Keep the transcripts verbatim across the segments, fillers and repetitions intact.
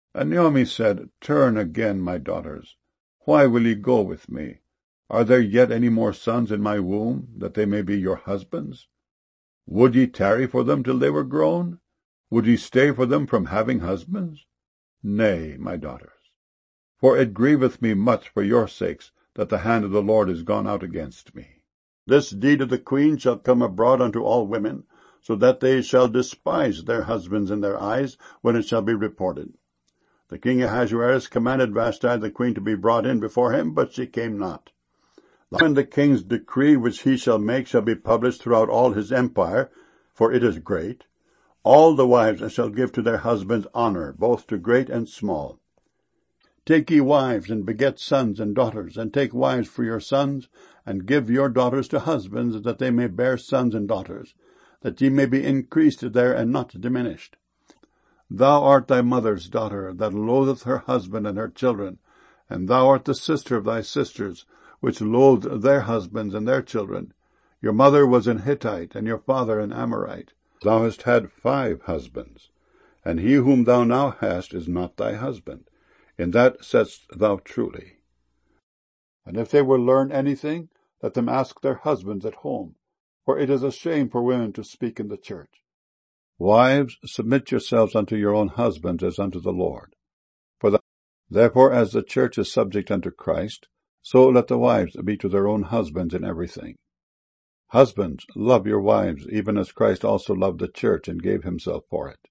And Naomi said, Turn again, my daughters. Why will ye go with me? Are there yet any more sons in my womb, that they may be your husbands? Would ye tarry for them till they were grown? Would ye stay for them from having husbands? Nay, my daughters. For it grieveth me much for your sakes, that the hand of the Lord is gone out against me. This deed of the queen shall come abroad unto all women, so that they shall despise their husbands in their eyes, when it shall be reported. The king Ahasuerus commanded Vashti the queen to be brought in before him, but she came not. When the king's decree which he shall make shall be published throughout all his empire, for it is great, all the wives shall give to their husbands honor, both to great and small. Take ye wives, and beget sons and daughters, and take wives for your sons, and give your daughters to husbands, that they may bear sons and daughters, that ye may be increased there and not diminished. Thou art thy mother's daughter, that loatheth her husband and her children, and thou art the sister of thy sisters, which loathed their husbands and their children. Your mother was an Hittite, and your father an Amorite. Thou hast had five husbands, and he whom thou now hast is not thy husband. In that saidst thou truly. And if they will learn anything, let them ask their husbands at home, for it is a shame for women to speak in the church. Wives, submit yourselves unto your own husbands as unto the Lord. For the, therefore as the church is subject unto Christ, so let the wives be to their own husbands in everything. Husbands, love your wives, even as Christ also loved the church and gave himself for it.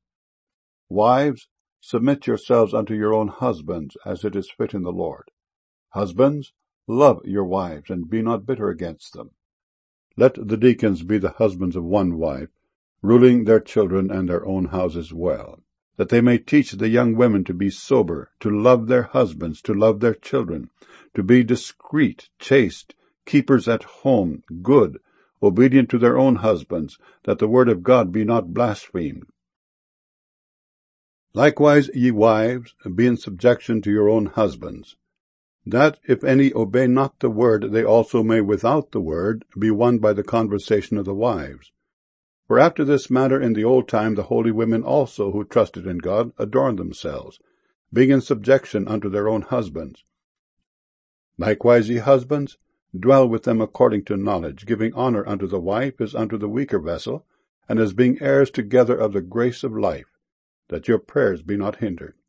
Wives, submit yourselves unto your own husbands, as it is fit in the Lord. Husbands, love your wives, and be not bitter against them. Let the deacons be the husbands of one wife, ruling their children and their own houses well, that they may teach the young women to be sober, to love their husbands, to love their children, to be discreet, chaste, keepers at home, good, obedient to their own husbands, that the word of God be not blasphemed. Likewise, ye wives, be in subjection to your own husbands, that if any obey not the word, they also may without the word be won by the conversation of the wives. For after this manner in the old time the holy women also, who trusted in God, adorned themselves, being in subjection unto their own husbands. Likewise, ye husbands, dwell with them according to knowledge, giving honor unto the wife as unto the weaker vessel, and as being heirs together of the grace of life, that your prayers be not hindered.